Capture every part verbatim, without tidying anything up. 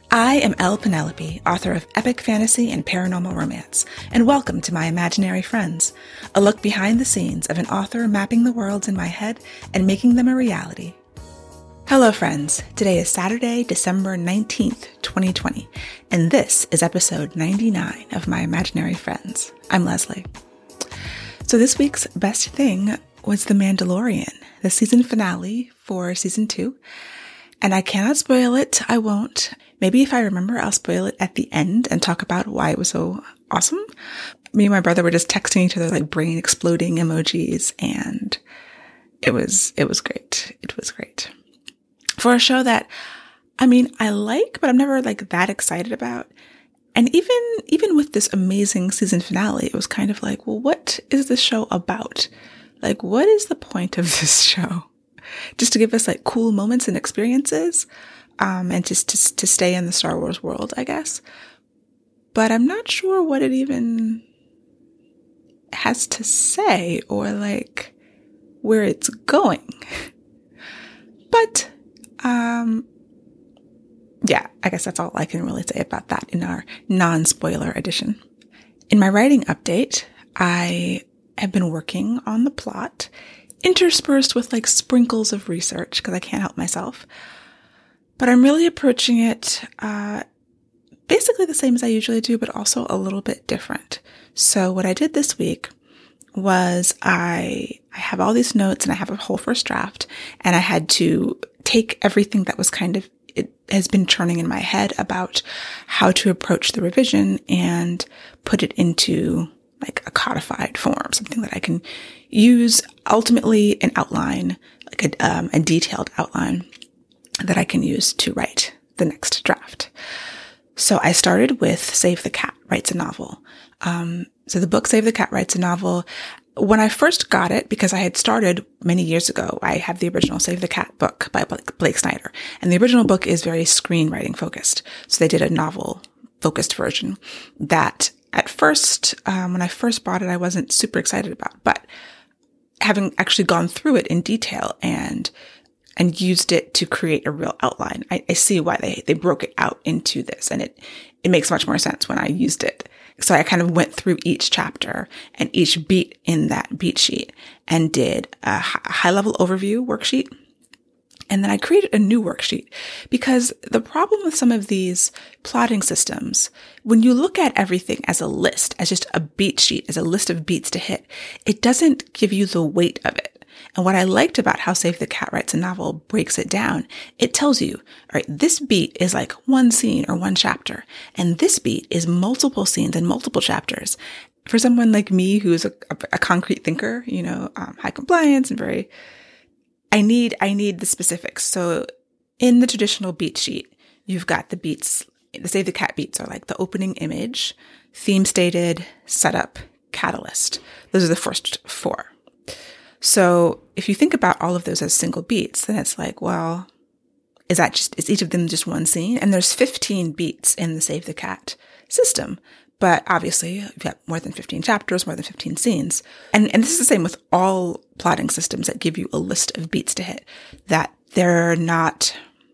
I am Elle Penelope, author of epic fantasy and paranormal romance, and welcome to My Imaginary Friends, a look behind the scenes of an author mapping the worlds in my head and making them a reality. Hello friends, today is Saturday, December nineteenth, twenty twenty, and this is episode ninety-nine of My Imaginary Friends. I'm Leslie. So this week's best thing was The Mandalorian, the season finale for season two, and I cannot spoil it, I won't. Maybe if I remember, I'll spoil it at the end and talk about why it was so awesome. Me and my brother were just texting each other like brain exploding emojis, and it was, it was great. It was great. For a show that, I mean, I like, but I'm never like that excited about. And even, even with this amazing season finale, it was kind of like, well, what is this show about? Like, what is the point of this show? Just to give us like cool moments and experiences? Um, and just to, to stay in the Star Wars world, I guess. But I'm not sure what it even has to say or like where it's going. But, um, yeah, I guess that's all I can really say about that in our non-spoiler edition. In my writing update, I have been working on the plot, interspersed with like sprinkles of research because I can't help myself. But I'm really approaching it uh, basically the same as I usually do, but also a little bit different. So what I did this week was I I have all these notes and I have a whole first draft, and I had to take everything that was kind of, it has been churning in my head about how to approach the revision and put it into like a codified form, something that I can use, ultimately an outline, like a, um, a detailed outline that I can use to write the next draft. So I started with Save the Cat Writes a Novel. Um, so the book Save the Cat Writes a Novel, when I first got it, because I had started many years ago, I have the original Save the Cat book by Blake Snyder. And the original book is very screenwriting focused. So they did a novel focused version that at first, um, when I first bought it, I wasn't super excited about, but having actually gone through it in detail and and used it to create a real outline, I, I see why they, they broke it out into this. And it, it makes much more sense when I used it. So I kind of went through each chapter and each beat in that beat sheet and did a high level overview worksheet. And then I created a new worksheet because the problem with some of these plotting systems, when you look at everything as a list, as just a beat sheet, as a list of beats to hit, it doesn't give you the weight of it. And what I liked about how Save the Cat Writes a Novel breaks it down, it tells you, all right, this beat is like one scene or one chapter, and this beat is multiple scenes and multiple chapters. For someone like me who's a, a, a concrete thinker, you know, um, high compliance and very, I need, I need the specifics. So in the traditional beat sheet, you've got the beats, the Save the Cat beats are like the opening image, theme stated, setup, catalyst. Those are the first four. So if you think about all of those as single beats, then it's like, well, is that just, is each of them just one scene? And there's fifteen beats in the Save the Cat system. But obviously you've got more than fifteen chapters, more than fifteen scenes. And, and this is the same with all plotting systems that give you a list of beats to hit, that they're not,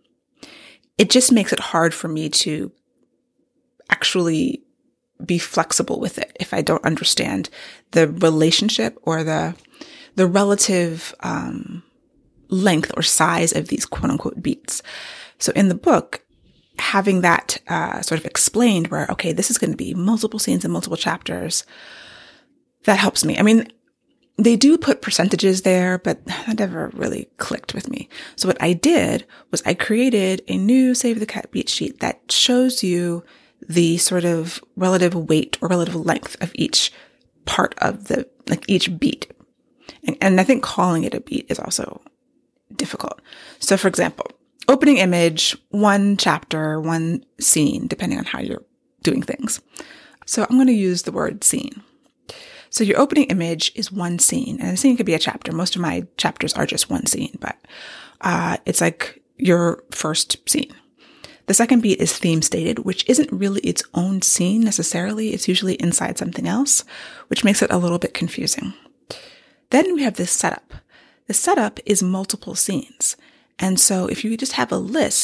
it just makes it hard for me to actually be flexible with it if I don't understand the relationship or the the relative um, length or size of these quote unquote beats. So in the book, having that uh, sort of explained where, okay, this is going to be multiple scenes and multiple chapters, that helps me. I mean, they do put percentages there, but that never really clicked with me. So what I did was I created a new Save the Cat beat sheet that shows you the sort of relative weight or relative length of each part of the, like each beat. And, and I think calling it a beat is also difficult. So for example, opening image, one chapter, one scene, depending on how you're doing things. So I'm going to use the word scene. So your opening image is one scene, and a scene could be a chapter. Most of my chapters are just one scene, but uh, it's like your first scene. The second beat is theme stated, which isn't really its own scene necessarily. It's usually inside something else, which makes it a little bit confusing. Then we have this setup. The setup is multiple scenes. And so if you just have a list,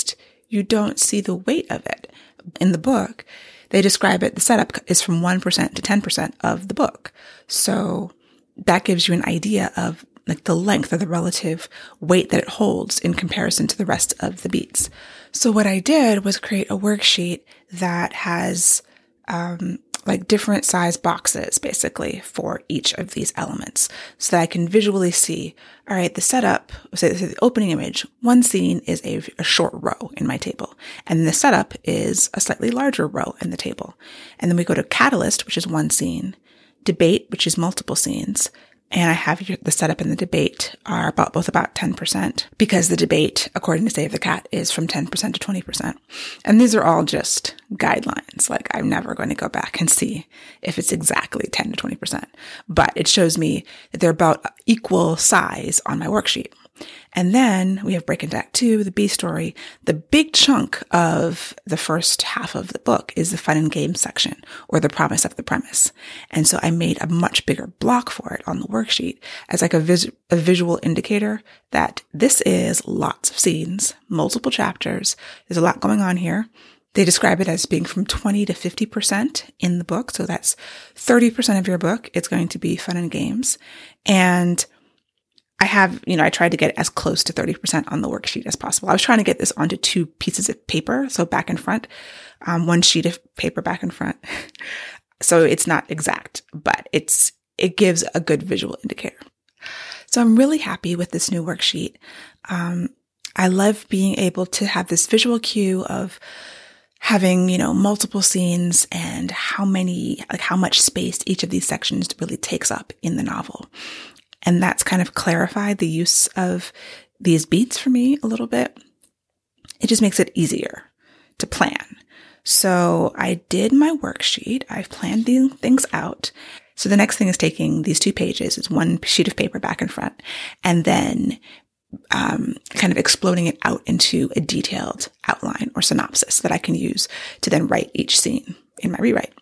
you don't see the weight of it. In the book, they describe it, the setup is from one percent to ten percent of the book. So that gives you an idea of like the length or the relative weight that it holds in comparison to the rest of the beats. So what I did was create a worksheet that has um, like different size boxes basically for each of these elements so that I can visually see, all right, the setup, say the opening image, one scene is a, a short row in my table. And the setup is a slightly larger row in the table. And then we go to catalyst, which is one scene, debate, which is multiple scenes. And I have the setup and the debate are about both about ten percent because the debate, according to Save the Cat, is from ten percent to twenty percent. And these are all just guidelines. Like I'm never going to go back and see if it's exactly ten to twenty percent, but it shows me that they're about equal size on my worksheet. And then we have Break into Act Two, the B story. The big chunk of the first half of the book is the fun and games section, or the promise of the premise. And so I made a much bigger block for it on the worksheet as like a, vis- a visual indicator that this is lots of scenes, multiple chapters. There's a lot going on here. They describe it as being from twenty to fifty percent in the book. So that's thirty percent of your book. It's going to be fun and games. And I have, you know, I tried to get as close to thirty percent on the worksheet as possible. I was trying to get this onto two pieces of paper, so back and front, um, one sheet of paper back and front. So it's not exact, but it's, it gives a good visual indicator. So I'm really happy with this new worksheet. Um, I love being able to have this visual cue of having, you know, multiple scenes and how many, like how much space each of these sections really takes up in the novel. And that's kind of clarified the use of these beats for me a little bit. It just makes it easier to plan. So I did my worksheet. I've planned these things out. So the next thing is taking these two pages. It's one sheet of paper back and front, and then um, kind of exploding it out into a detailed outline or synopsis that I can use to then write each scene in my rewrite.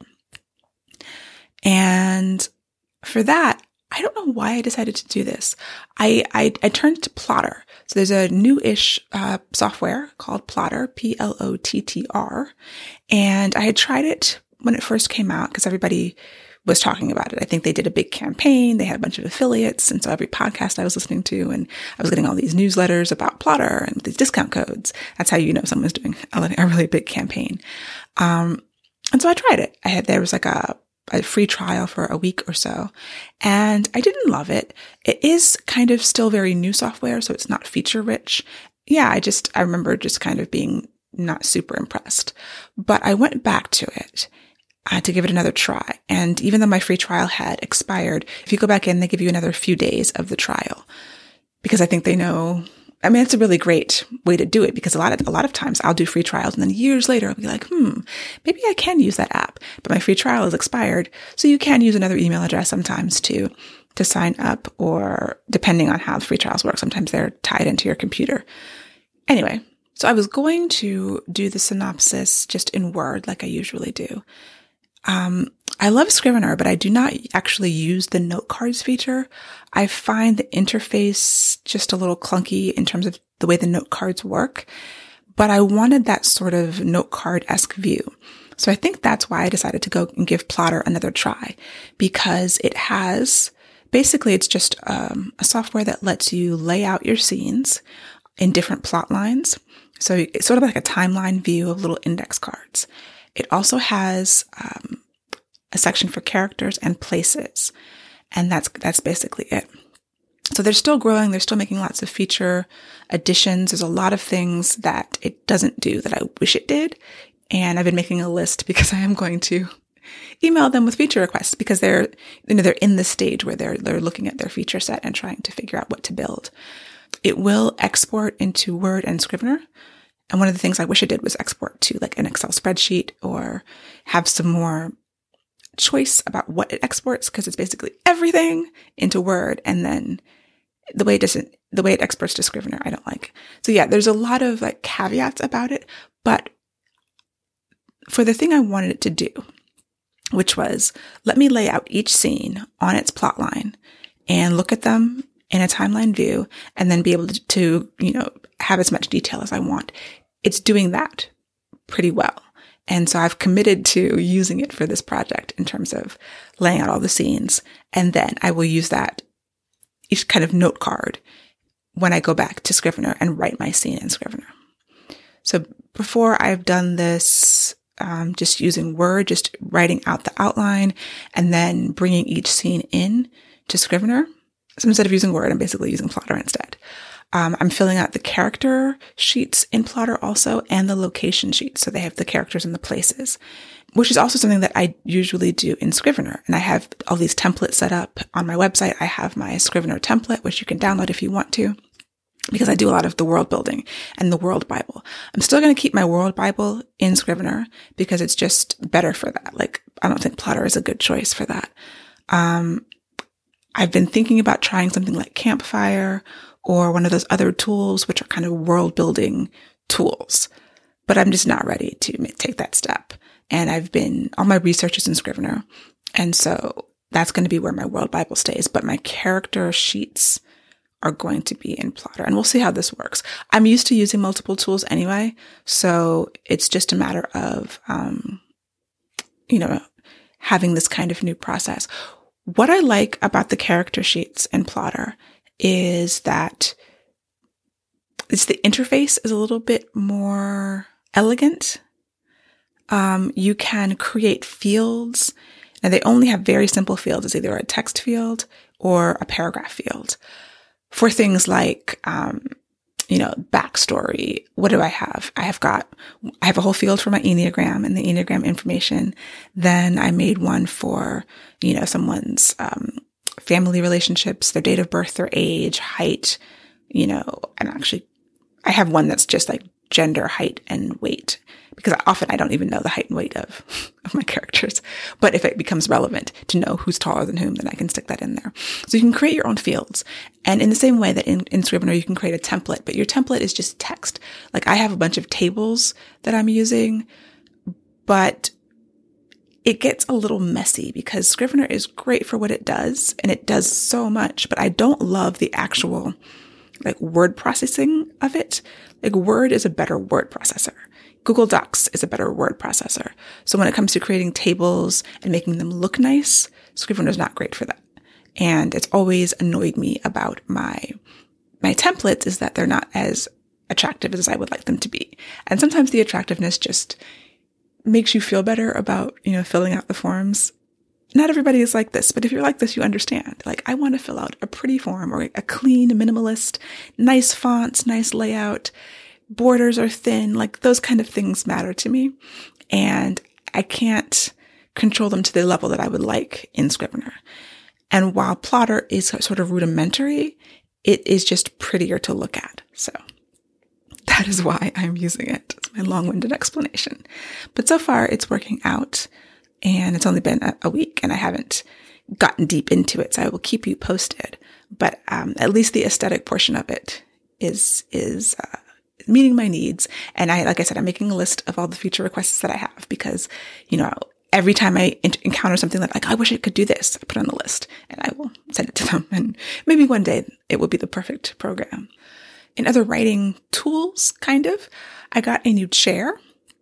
And for that, I don't know why I decided to do this. I, I, I turned to Plottr. So there's a new-ish uh, software called Plottr, P L O T T R. And I had tried it when it first came out because everybody was talking about it. I think they did a big campaign. They had a bunch of affiliates. And so every podcast I was listening to, and I was getting all these newsletters about Plottr and these discount codes. That's how you know someone's doing a, a really big campaign. Um, and so I tried it. I had, there was like a a free trial for a week or so, and I didn't love it. It is kind of still very new software, so it's not feature rich. Yeah, I just, I remember just kind of being not super impressed, but I went back to it uh, to give it another try. And even though my free trial had expired, if you go back in, they give you another few days of the trial because I think they know. I mean, it's a really great way to do it because a lot of, a lot of times I'll do free trials and then years later I'll be like, hmm, maybe I can use that app, but my free trial is expired. So you can use another email address sometimes to, to sign up, or depending on how the free trials work, sometimes they're tied into your computer. Anyway, so I was going to do the synopsis just in Word like I usually do. Um, I love Scrivener, but I do not actually use the note cards feature. I find the interface just a little clunky in terms of the way the note cards work, but I wanted that sort of note card-esque view. So I think that's why I decided to go and give Plottr another try, because it has, basically it's just um, a software that lets you lay out your scenes in different plot lines. So it's sort of like a timeline view of little index cards. It also has um, a section for characters and places, and that's that's basically it. So they're still growing. They're still making lots of feature additions. There's a lot of things that it doesn't do that I wish it did, and I've been making a list because I am going to email them with feature requests because they're you know they're in the stage where they're they're looking at their feature set and trying to figure out what to build. It will export into Word and Scrivener. And one of the things I wish it did was export to like an Excel spreadsheet or have some more choice about what it exports, because it's basically everything into Word, and then the way it doesn't, the way it exports to Scrivener, I don't like. So yeah, there's a lot of like caveats about it, but for the thing I wanted it to do, which was let me lay out each scene on its plot line and look at them in a timeline view, and then be able to, to, you know, have as much detail as I want. it's doing that pretty well. And so I've committed to using it for this project in terms of laying out all the scenes. And then I will use that each kind of note card when I go back to Scrivener and write my scene in Scrivener. So before I've done this, um, just using Word, just writing out the outline and then bringing each scene in to Scrivener. So instead of using Word, I'm basically using Plotter instead. Um, I'm filling out the character sheets in Plotter also and the location sheets. So they have the characters and the places, which is also something that I usually do in Scrivener. And I have all these templates set up on my website. I have my Scrivener template, which you can download if you want to, because I do a lot of the world building and the world Bible. I'm still going to keep my world Bible in Scrivener because it's just better for that. Like, I don't think Plotter is a good choice for that. Um, I've been thinking about trying something like Campfire or one of those other tools, which are kind of world building tools, but I'm just not ready to take that step. And I've been, all my research is in Scrivener. And so that's going to be where my world Bible stays, but my character sheets are going to be in Plotter, and we'll see how this works. I'm used to using multiple tools anyway, so it's just a matter of, um, you know, having this kind of new process. What I like about the character sheets in Plotter is that it's the interface is a little bit more elegant. Um, you can create fields. Now they only have very simple fields. It's either a text field or a paragraph field. For things like, um, you know, backstory, what do I have? I have got, I have a whole field for my Enneagram and the Enneagram information. Then I made one for, you know, someone's, um, family relationships, their date of birth, their age, height, you know, and actually I have one that's just like gender, height, and weight, because often I don't even know the height and weight of, of my characters. But if it becomes relevant to know who's taller than whom, then I can stick that in there. So you can create your own fields. And in the same way that in, in Scrivener, you can create a template, but your template is just text. Like I have a bunch of tables that I'm using, but it gets a little messy because Scrivener is great for what it does, and it does so much, but I don't love the actual like word processing of it. Like Word is a better word processor. Google Docs is a better word processor. So when it comes to creating tables and making them look nice, Scrivener is not great for that. And it's always annoyed me about my, my templates is that they're not as attractive as I would like them to be. And sometimes the attractiveness just makes you feel better about, you know, filling out the forms. Not everybody is like this, but if you're like this, you understand. Like, I want to fill out a pretty form or a clean, minimalist, nice fonts, nice layout, borders are thin, like those kind of things matter to me. And I can't control them to the level that I would like in Scrivener. And while Plotter is sort of rudimentary, it is just prettier to look at. So that is why I'm using it. It's my long-winded explanation. But so far, it's working out. And it's only been a, a week and I haven't gotten deep into it. So I will keep you posted. But um, at least the aesthetic portion of it is is uh, meeting my needs. And I, like I said, I'm making a list of all the feature requests that I have because, you know, every time I in- encounter something that like, I wish it could do this, I put it on the list and I will send it to them. And maybe one day it will be the perfect program. In other writing tools, kind of, I got a new chair.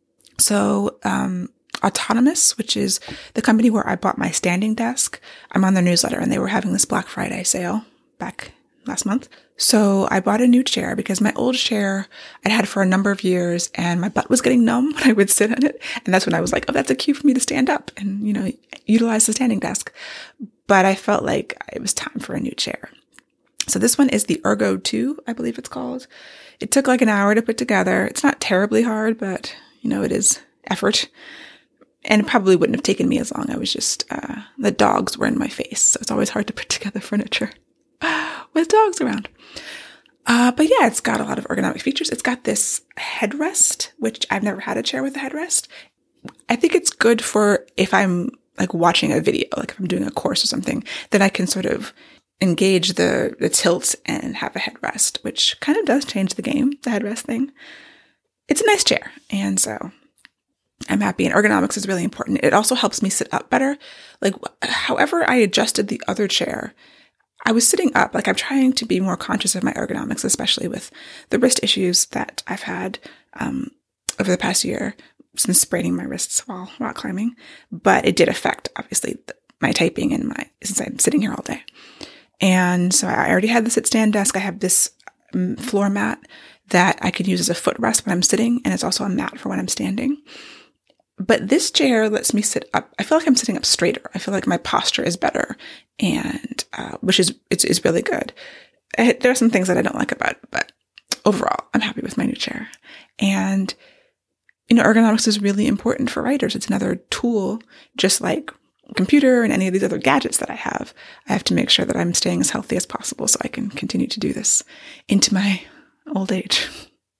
So, um, Autonomous, which is the company where I bought my standing desk. I'm on their newsletter and they were having this Black Friday sale back last month. So I bought a new chair because my old chair I'd had for a number of years and my butt was getting numb when I would sit on it. And that's when I was like, oh, that's a cue for me to stand up and, you know, utilize the standing desk. But I felt like it was time for a new chair. So this one is the Ergo two, I believe it's called. It took like an hour to put together. It's not terribly hard, but, you know, it is effort. And it probably wouldn't have taken me as long. I was just, uh, the dogs were in my face. So it's always hard to put together furniture with dogs around. Uh, but yeah, it's got a lot of ergonomic features. It's got this headrest, which I've never had a chair with a headrest. I think it's good for if I'm like watching a video, like if I'm doing a course or something, then I can sort of engage the, the tilt and have a headrest, which kind of does change the game, the headrest thing. It's a nice chair. And so I'm happy, and ergonomics is really important. It also helps me sit up better. Like, however I adjusted the other chair, I was sitting up, like I'm trying to be more conscious of my ergonomics, especially with the wrist issues that I've had um, over the past year since spraining my wrists while rock climbing. But it did affect, obviously, my typing and my, since I'm sitting here all day. And so I already had the sit stand desk. I have this um, floor mat that I could use as a footrest when I'm sitting. And it's also a mat for when I'm standing. But this chair lets me sit up. I feel like I'm sitting up straighter. I feel like my posture is better, and uh, which is it's, is really good. I, there are some things that I don't like about it, but overall, I'm happy with my new chair. And you know, ergonomics is really important for writers. It's another tool, just like a computer and any of these other gadgets that I have. I have to make sure that I'm staying as healthy as possible so I can continue to do this into my old age.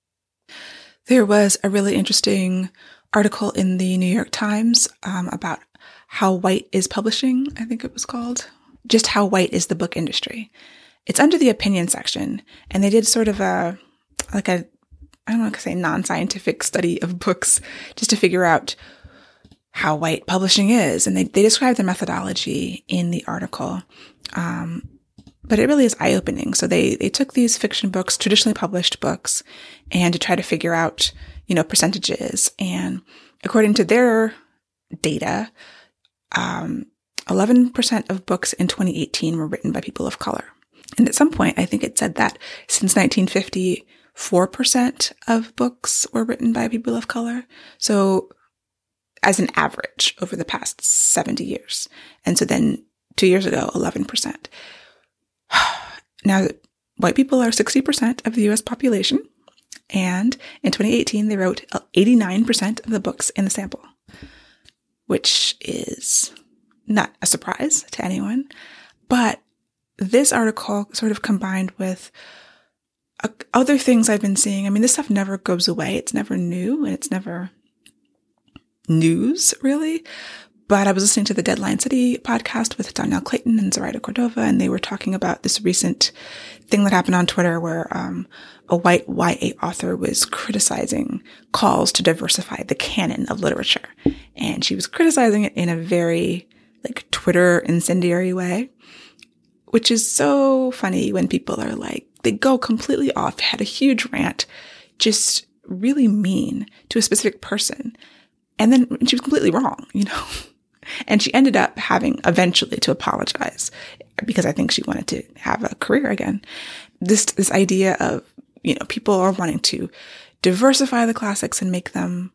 There was a really interesting article in the New York Times um, about how white is publishing, I think it was called. Just how white is the book industry. It's under the opinion section, and they did sort of a, like a, I don't want to say non-scientific study of books just to figure out how white publishing is. And they, they describe their methodology in the article. Um, but it really is eye-opening. So they, they took these fiction books, traditionally published books, and to try to figure out, you know, percentages. And according to their data, um, eleven percent of books in twenty eighteen were written by people of color. And at some point, I think it said that since nineteen fifty, four percent of books were written by people of color. So as an average over the past seventy years. And so then two years ago, eleven percent. Now, white people are sixty percent of the U S population. And in twenty eighteen, they wrote eighty-nine percent of the books in the sample, which is not a surprise to anyone. But this article sort of combined with uh, other things I've been seeing. I mean, this stuff never goes away. It's never new and it's never news, really. But I was listening to the Deadline City podcast with Danielle Clayton and Zoraida Cordova, and they were talking about this recent thing that happened on Twitter where um, a white Y A author was criticizing calls to diversify the canon of literature. And she was criticizing it in a very, like, Twitter incendiary way, which is so funny when people are like, they go completely off, had a huge rant, just really mean to a specific person. And then she was completely wrong, you know? And she ended up having eventually to apologize because I think she wanted to have a career again. This, this idea of, you know, people are wanting to diversify the classics and make them,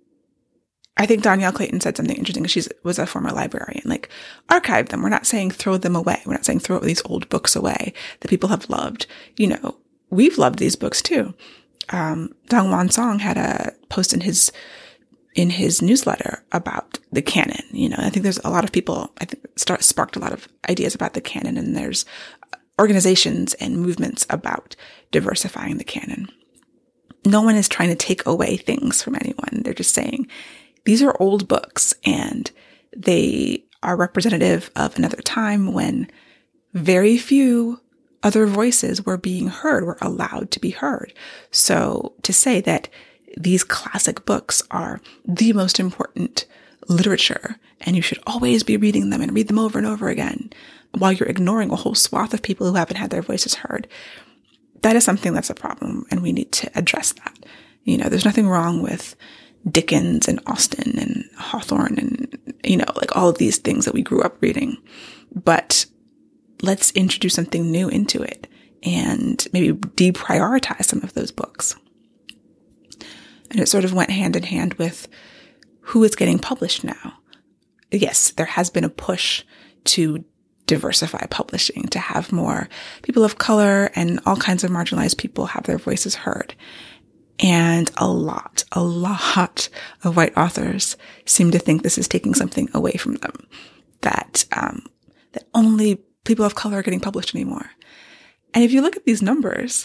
I think Danielle Clayton said something interesting because she was a former librarian, like archive them. We're not saying throw them away. We're not saying throw these old books away that people have loved. You know, we've loved these books too. Um, Dong Wan Song had a post in his in his newsletter about the canon. You know, I think there's a lot of people, I think start, sparked a lot of ideas about the canon, and there's organizations and movements about diversifying the canon. No one is trying to take away things from anyone. They're just saying these are old books and they are representative of another time when very few other voices were being heard, were allowed to be heard. So to say that these classic books are the most important literature and you should always be reading them and read them over and over again while you're ignoring a whole swath of people who haven't had their voices heard, that is something that's a problem, and we need to address that. You know, there's nothing wrong with Dickens and Austen and Hawthorne and, you know, like all of these things that we grew up reading, but let's introduce something new into it and maybe deprioritize some of those books. And it sort of went hand in hand with who is getting published now. Yes, there has been a push to diversify publishing, to have more people of color and all kinds of marginalized people have their voices heard. And a lot, a lot of white authors seem to think this is taking something away from them, that, um, that only people of color are getting published anymore. And if you look at these numbers,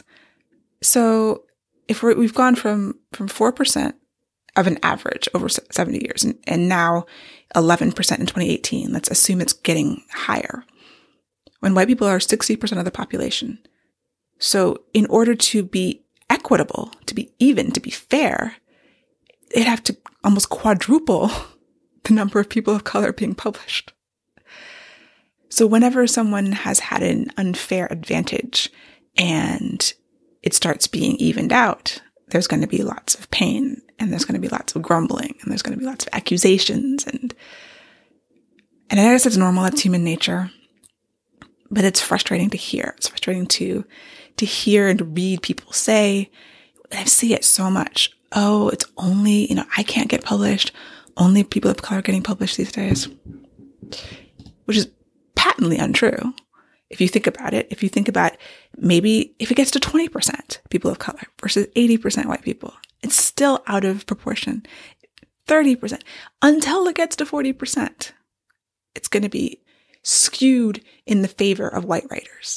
so if we're, we've gone from, from four percent of an average over seventy years and, and now eleven percent in twenty eighteen, let's assume it's getting higher when white people are sixty percent of the population. So in order to be equitable, to be even, to be fair, they'd have to almost quadruple the number of people of color being published. So whenever someone has had an unfair advantage and it starts being evened out, there's going to be lots of pain, and there's going to be lots of grumbling, and there's going to be lots of accusations. And, and I guess it's normal. That's human nature. But it's frustrating to hear. It's frustrating to, to hear and to read people say, and I see it so much. Oh, it's only, you know, I can't get published. Only people of color are getting published these days, which is patently untrue. If you think about it, if you think about maybe if it gets to twenty percent people of color versus eighty percent white people, it's still out of proportion. thirty percent until it gets to forty percent, it's going to be skewed in the favor of white writers.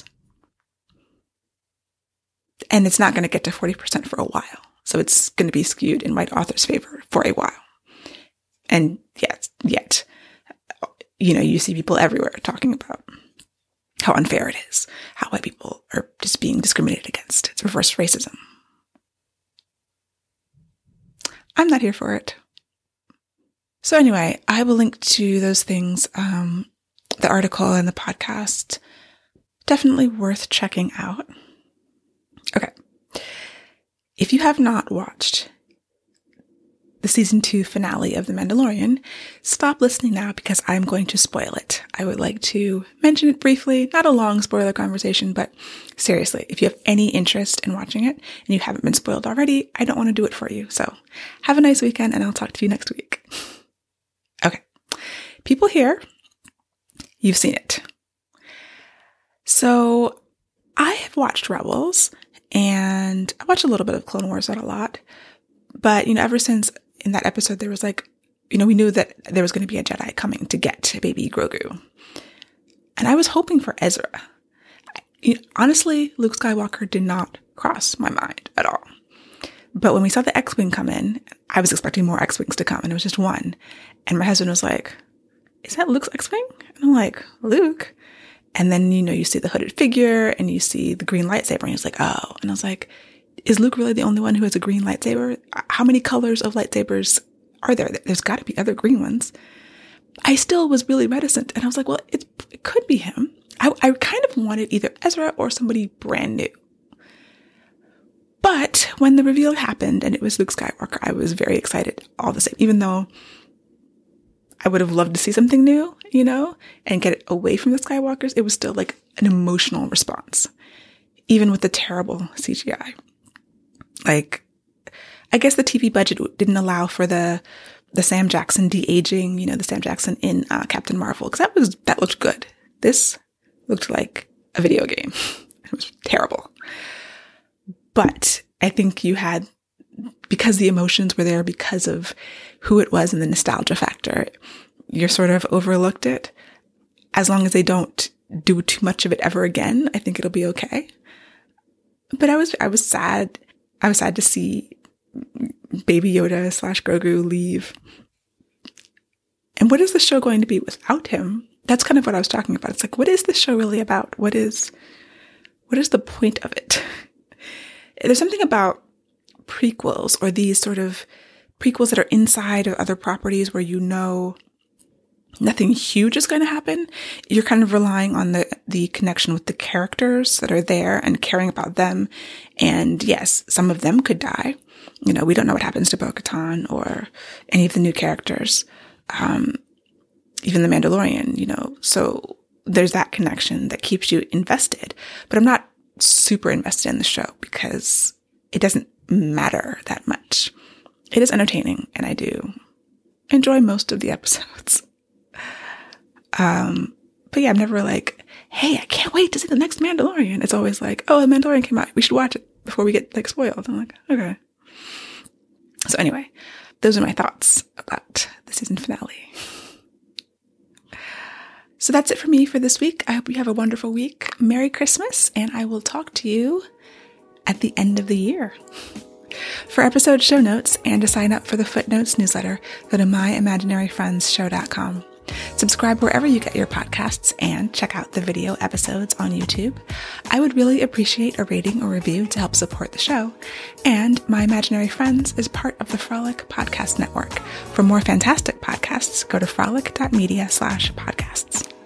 And it's not going to get to forty percent for a while. So it's going to be skewed in white authors' favor for a while. And yet, yet, you know, you see people everywhere talking about how unfair it is, how white people are just being discriminated against. It's reverse racism. I'm not here for it. So anyway, I will link to those things, um, the article and the podcast. Definitely worth checking out. Okay. If you have not watched the season two finale of The Mandalorian, stop listening now because I'm going to spoil it. I would like to mention it briefly, not a long spoiler conversation, but seriously, if you have any interest in watching it and you haven't been spoiled already, I don't want to do it for you. So have a nice weekend and I'll talk to you next week. Okay. People here, you've seen it. So I have watched Rebels and I watched a little bit of Clone Wars, not a lot. But, you know, ever since in that episode, there was like, you know, we knew that there was going to be a Jedi coming to get baby Grogu. And I was hoping for Ezra. I, you know, honestly, Luke Skywalker did not cross my mind at all. But when we saw the X-Wing come in, I was expecting more X-Wings to come, and it was just one. And my husband was like, is that Luke's X-Wing? And I'm like, Luke? And then, you know, you see the hooded figure and you see the green lightsaber and he's like, oh. And I was like, is Luke really the only one who has a green lightsaber? How many colors of lightsabers are there? There's got to be other green ones. I still was really reticent. And I was like, well, it, it could be him. I, I kind of wanted either Ezra or somebody brand new. But when the reveal happened and it was Luke Skywalker, I was very excited all the same, even though I would have loved to see something new, you know, and get it away from the Skywalkers. It was still like an emotional response, even with the terrible C G I. Like, I guess the T V budget didn't allow for the the Sam Jackson de-aging, you know, the Sam Jackson in uh, Captain Marvel, because that was that looked good. This looked like a video game. It was terrible. But I think you had, because the emotions were there, because of who it was and the nostalgia factor, you sort of overlooked it. As long as they don't do too much of it ever again, I think it'll be okay. But I was, I was sad. I was sad to see Baby Yoda slash Grogu leave. And what is the show going to be without him? That's kind of what I was talking about. It's like, what is this show really about? What is, what is the point of it? There's something about prequels or these sort of prequels that are inside of other properties where you know nothing huge is going to happen. You're kind of relying on the, the connection with the characters that are there and caring about them. And yes, some of them could die. You know, we don't know what happens to Bo-Katan or any of the new characters. Um, even the Mandalorian, you know, so there's that connection that keeps you invested, but I'm not super invested in the show because it doesn't matter that much. It is entertaining and I do enjoy most of the episodes. Um, but yeah, I'm never like, hey, I can't wait to see the next Mandalorian. It's always like, oh, the Mandalorian came out. We should watch it before we get like spoiled. I'm like, okay. So anyway, those are my thoughts about the season finale. So that's it for me for this week. I hope you have a wonderful week. Merry Christmas, and I will talk to you at the end of the year. For episode show notes and to sign up for the Footnotes newsletter, go to my imaginary friends show dot com. Subscribe wherever you get your podcasts and check out the video episodes on YouTube. I would really appreciate a rating or review to help support the show. And My Imaginary Friends is part of the Frolic Podcast Network. For more fantastic podcasts, go to frolic dot media slash podcasts.